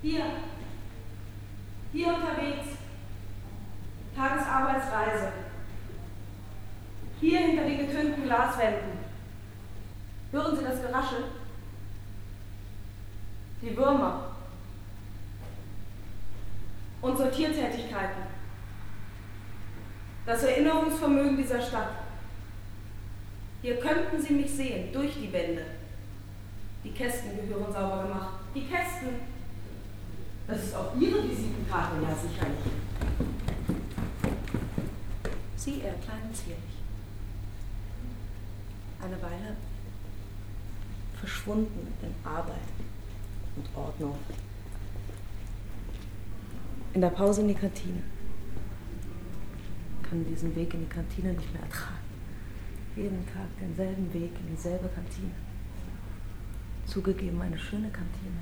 Hier. Hier unterwegs. Tagesarbeitsreise. Hier hinter den getönten Glaswänden. Hören Sie das Geraschel? Die Würmer. Und Sortiertätigkeiten. Das Erinnerungsvermögen dieser Stadt. Hier könnten Sie mich sehen, durch die Wände. Die Kästen gehören sauber gemacht. Die Kästen. Das ist auch Ihre Visitenkarte, ja sicherlich. Sie, eher klein und zierlich. Eine Weile verschwunden in Arbeit und Ordnung. In der Pause in die Kantine. Kann diesen Weg in die Kantine nicht mehr ertragen. Jeden Tag denselben Weg in dieselbe Kantine. Zugegeben eine schöne Kantine.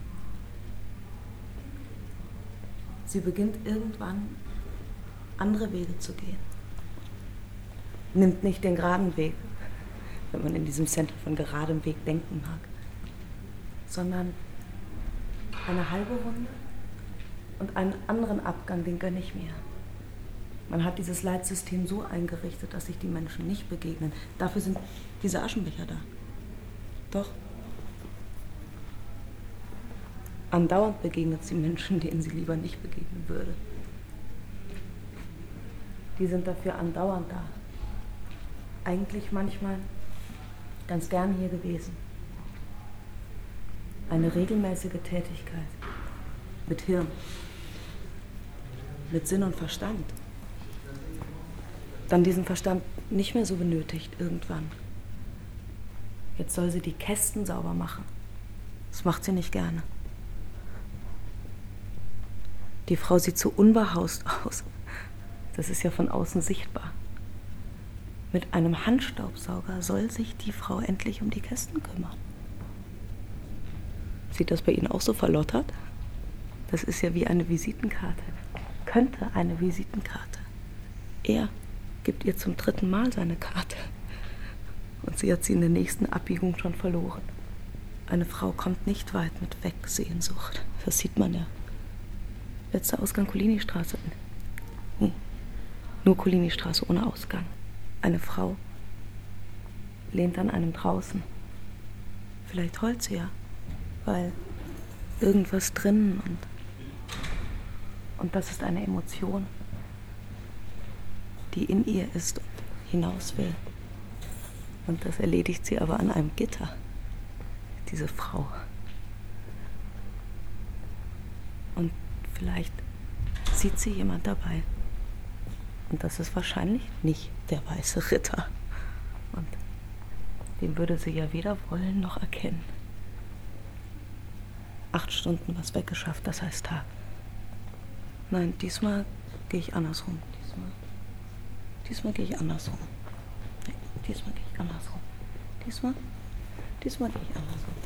Sie beginnt irgendwann andere Wege zu gehen. Nimmt nicht den geraden Weg, wenn man in diesem Center von geradem Weg denken mag, sondern eine halbe Runde und einen anderen Abgang, den gönne ich mir. Man hat dieses Leitsystem so eingerichtet, dass sich die Menschen nicht begegnen. Dafür sind diese Aschenbecher da. Doch. Andauernd begegnet sie Menschen, denen sie lieber nicht begegnen würde. Die sind dafür andauernd da. Eigentlich manchmal ganz gern hier gewesen. Eine regelmäßige Tätigkeit. Mit Hirn. Mit Sinn und Verstand. Dann diesen Verstand nicht mehr so benötigt irgendwann. Jetzt soll sie die Kästen sauber machen. Das macht sie nicht gerne. Die Frau sieht so unbehaust aus. Das ist ja von außen sichtbar. Mit einem Handstaubsauger soll sich die Frau endlich um die Kästen kümmern. Sieht das bei Ihnen auch so verlottert? Das ist ja wie eine Visitenkarte. Könnte eine Visitenkarte. Er gibt ihr zum 3. Mal seine Karte. Und sie hat sie in der nächsten Abbiegung schon verloren. Eine Frau kommt nicht weit mit Wegsehnsucht. Das sieht man ja. Letzter Ausgang Collinistraße. Nur Collinistraße ohne Ausgang. Eine Frau lehnt an einem draußen. Vielleicht heult sie ja, weil irgendwas drin und das ist eine Emotion, die in ihr ist und hinaus will. Und das erledigt sie aber an einem Gitter, diese Frau. Und vielleicht sieht sie jemand dabei. Und das ist wahrscheinlich nicht der weiße Ritter. Und den würde sie ja weder wollen noch erkennen. 8 Stunden was weggeschafft, das heißt Tag. Nein, diesmal gehe ich andersrum. Diesmal gehe ich andersrum. Nee, diesmal gehe ich andersrum. Diesmal gehe ich andersrum.